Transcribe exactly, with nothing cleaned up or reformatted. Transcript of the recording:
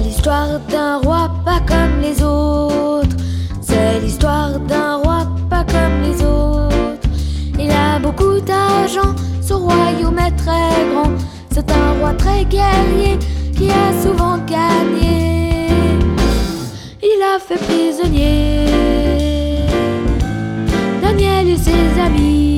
l'histoire d'un roi pas comme les autres. C'est l'histoire d'un roi pas comme les autres. Il a beaucoup d'argent, son royaume est très grand. C'est un roi très guerrier qui a souvent gagné. Il a fait prisonnier Daniel et ses amis.